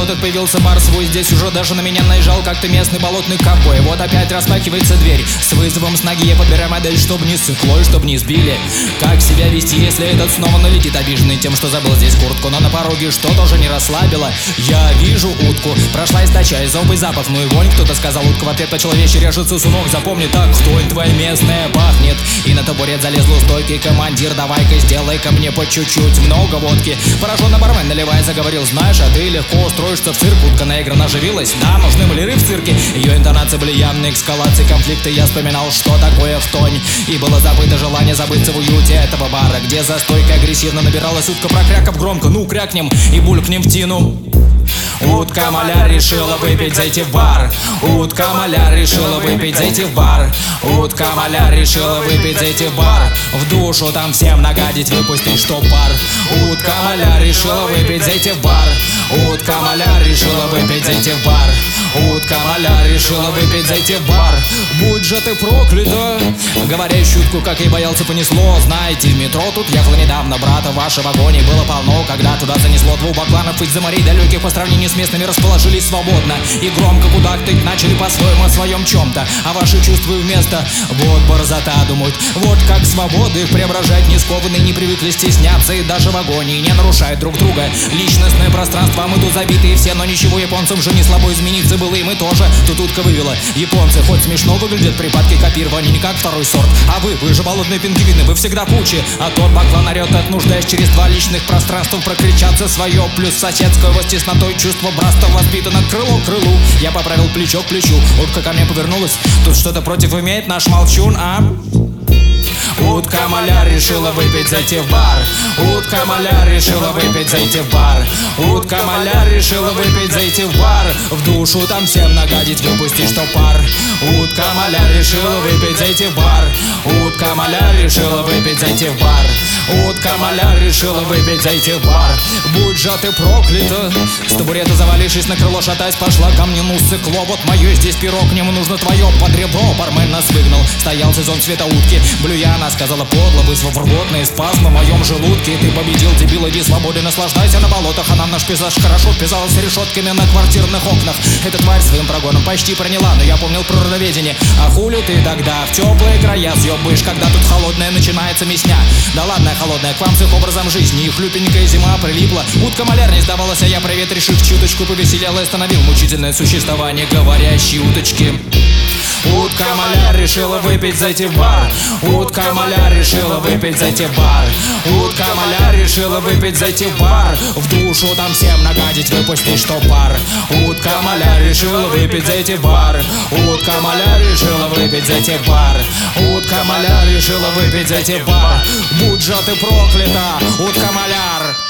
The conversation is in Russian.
вот этот появился бар свой. Здесь уже даже на меня наезжал как-то местный болотный ковбой. Вот опять распахивается дверь. С вызовом с ноги я подбираю модель, чтобы не сыкло и чтобы не сбили. Как себя вести, если этот снова налетит, обиженный тем, что забыл здесь куртку? Но на пороге что тоже не расслабило. Я вижу утку, прошла источая зубы запах, ну и вонь. Кто-то сказал, утка в ответ по-человечьи режется, сунок, запомни так, хтонь твоя местная пахнет. И на табурет залез стойкий командир, давай-ка сделай-ка мне по чуть-чуть много водки. Пораженный бармен, наливая, заговорил, знаешь, а ты легко устроишься в цирк. Утка наигранно оживилась, да, нужны были в цирке. Ее интонации были явные эскалации конфликта. Я вспоминал, что такое хтонь, и было забыто желание забыться в уюте этого бара, где за стойкой агрессивно набиралась утка, прокрякав громко, ну крякнем и булькнем в тину. Утка-маляр решила выпить, зайти в бар. Утка-маляр решила выпить, зайти в бар. Утка-маляр решила выпить, зайти в бар. В душу там всем нагадить, выпустить, что пар. Утка-маляр решила выпить, зайти в бар. Утка-маляр решила выпить, зайти в бар. Утка-маляр решила выпить, зайти в бар. Будь же ты проклята. Говоря шутку, как и боялся, понесло. Знаете, в метро тут ехало недавно, брата в вашем вагоне было полно. Когда туда занесло двух бакланов из-за морей далеких, по сравнению с местными расположились свободно и громко кудахтать начали по-своему о своем чем-то. А ваши чувства вместо вот борзота думают, вот как свободы преображать не скованные, не привыкли стесняться и даже в агонии не нарушают друг друга. Личностное пространство мы тут забитые все, но ничего, японцам же не слабо измениться было, и мы тоже. Тут утка вывела. Японцы хоть смешно выглядят, припадки копирования не как второй сорт. А вы же болотные пингвины, вы всегда кучи. А тот баклан орет, отнуждаясь через два личных пространства прокричаться свое, плюс соседское его с теснотой чувство братства воспитано крыло к крылу. Я поправил плечо к плечу, утка ко мне повернулась. Тут что-то против имеет наш молчун, а? Утка-маляр решила выпить, зайти в бар. Утка-маляр решила выпить, зайти в бар. Утка-маляр решила выпить, зайти в бар. В душу там всем нагадить, выпустить, что пар. Утка-маляр решила выпить, зайти в бар. Утка-маляр решила выпить, зайти в бар. Утка-маляр решила выпить, зайти в бар. Будь же ты проклята. С табурета завалившись на крыло, шатаясь, пошла ко мне, ну сыкло. Вот мое здесь пирог, нему нужно твое под ребро. Бармен нас выгнал, стоял сезон цвета утки. Блюя она сказала подло, вызвав рвотные спазмы в моем желудке. Ты победил, дебил, иди свободен, наслаждайся на болотах. Она наш пейзаж хорошо вписалась решетками на квартирных окнах. Эта тварь своим прогоном почти проняла, но я помнил природоведение. А хули ты тогда в теплые края съебаешь, когда тут холодная начинается мясня? Да ладно, холодная, к вам с их образом жизни. И хлюпенькая зима прилипла. Утка-маляр не сдавалась, а я привет решив чуточку повеселял и остановил мучительное существование говорящей уточки. Утка-маляр решила выпить, зайти в бар. Утка-маляр решила выпить, зайти в бар. Утка-маляр решила выпить, зайти в бар. В душу там всем нагадить, выпустить, что пар. Утка-маляр решила выпить, зайти в бар. Утка-маляр решила выпить, зайти в бар. Утка-маляр решила выпить, зайти в бар. Будь же ты проклята, утка-маляр.